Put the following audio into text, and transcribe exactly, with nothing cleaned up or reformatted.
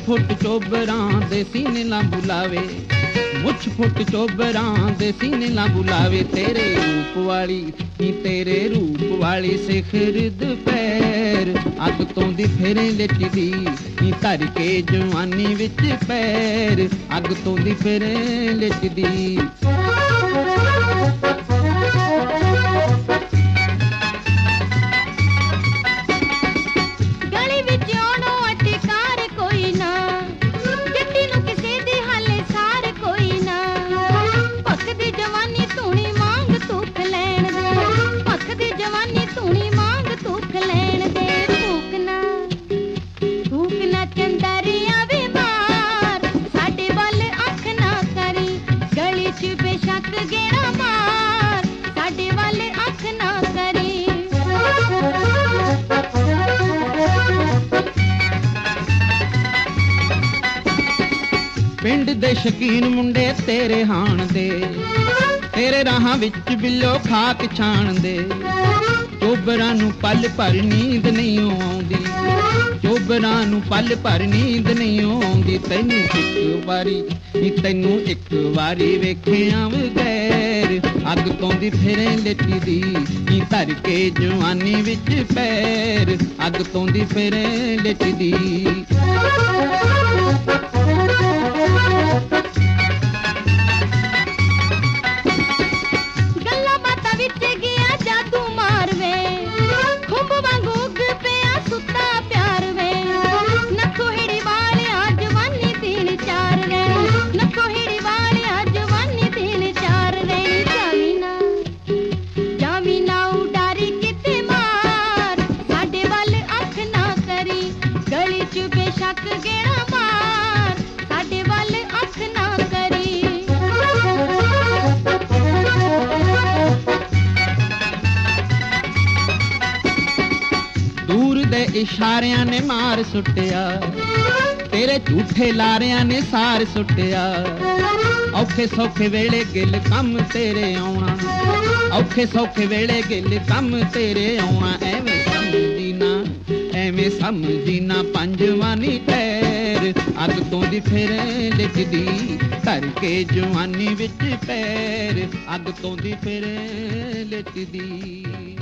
Foot चोबरां दे सीने ना बुलावे, मुछ फुट चोबरां दे सीने ना बुलावे। तेरे रूप वाली नी तेरे रूप वाली सिखर दुपैर, अग तों दी फिरे लिटदी नी धर के जवानी विच पैर, अग तों दी फिरे लिटदी। पिंड दे शकीन मुंडे तेरे हाण दे, तेरे राहां विच बिल्लो खाक छाण दे। चोबरां नूं पल भर नींद नहीं आउंदी, चोबरां नूं पल भर नींद नहीं आउंदी। तैनूं इक वारी नी तैनूं इक वारी वेखिया बगैर, अग तों दी फिरे लिटदी नी धर के जवानी विच पैर, अग तों दी फिरे लिटदी। इशारियां ने मार सुटिया, तेरे झूठे लारियां ने सार सुटिया। औखे सौखे वेले गिल कम तेरे आउणा, औखे सौखे वेले गिल कम तेरे आउणा। एवें समझी ना एवें समझी ना पंजवानी पैर, अग तों दी फिरे लिटदी धर के जवानी विच पैर, अग तों दी फिरे लिटदी।